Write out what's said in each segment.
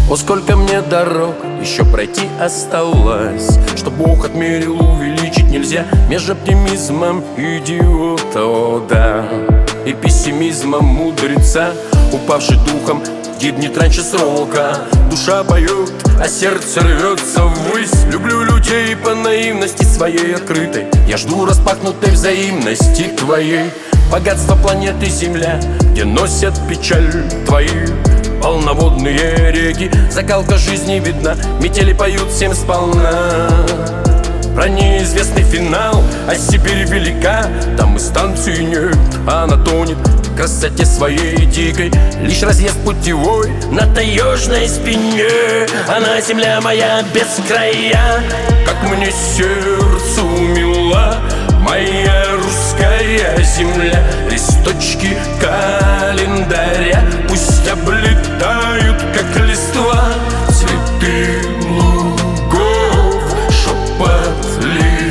О, сколько мне дорог еще пройти осталось, что Бог отмерил, увеличить нельзя. Между оптимизмом идиота, о да, и пессимизмом мудреца, упавший духом гибнет раньше срока. Душа поет, а сердце рвется ввысь. Люблю людей по наивности своей открытой. Я жду распахнутой взаимности твоей. Богатство планеты Земля, где носят печаль твои полноводные реки. Закалка жизни видна, метели поют всем сполна. Про неизвестный финал, а Сибирь велика. Там и станции нет, а она тонет в красоте своей дикой. Лишь разъезд путевой на таежной спине, а на земля моя без края. Как мне сердцу мила моя русская земля. Листочки календаря пусть облетают, как листва. Цветы лугов, шепот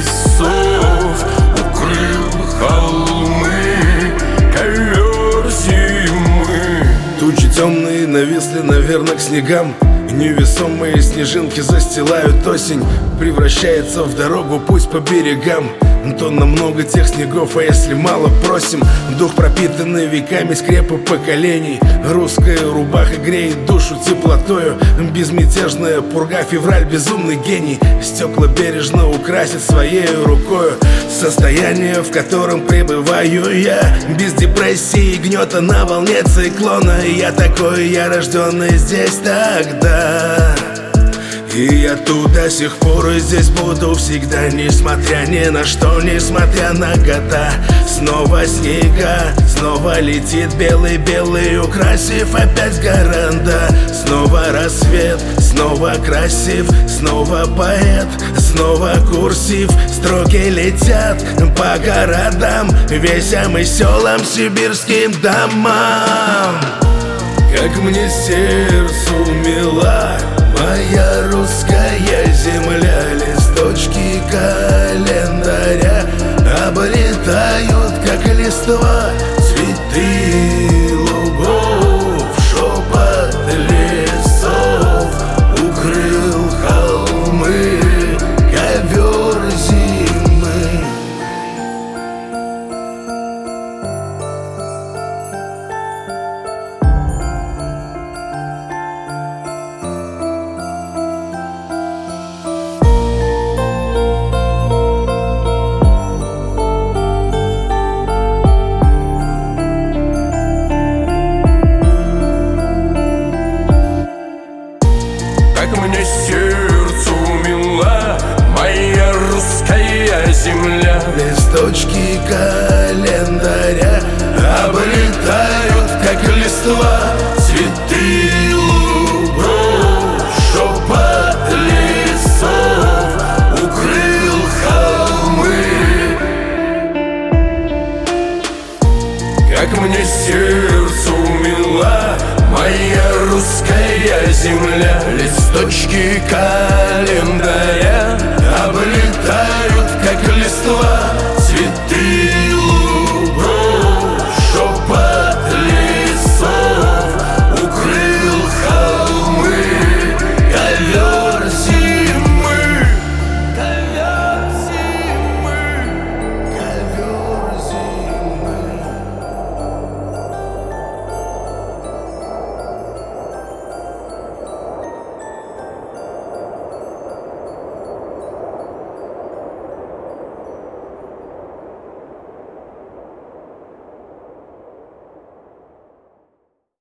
лесов укрыл холмы, ковер зимы. Тучи темные нависли, наверное, к снегам. Невесомые снежинки застилают осень. Превращается в дорогу, пусть по берегам. То намного тех снегов, а если мало просим. Дух, пропитанный веками скрепы поколений. Русская рубаха греет душу теплотою. Безмятежная пурга, февраль, безумный гений. Стекла бережно украсит своей рукою состояние, в котором пребываю я. Без депрессии и гнета на волне циклона. Я такой, я рожденный здесь тогда. И я тут до сих пор и здесь буду всегда, несмотря ни на что, несмотря на года. Снова снега, снова летит белый-белый, украсив опять города. Снова рассвет, снова красив, снова поэт, снова курсив. Строки летят по городам, весям и селам, сибирским домам. Как мне сердцу мила моя русская земля. Листочки календаря облетают, как листва. Цветы лугов, шепот лесов укрыл холмы, ковер зимы. Как мне сердцу мила моя русская земля. Листочки календаря облетают, как листва. Цветы лугов, шепот лесов укрыл холмы. Как мне сердцу мила моя русская земля. Листочки календаря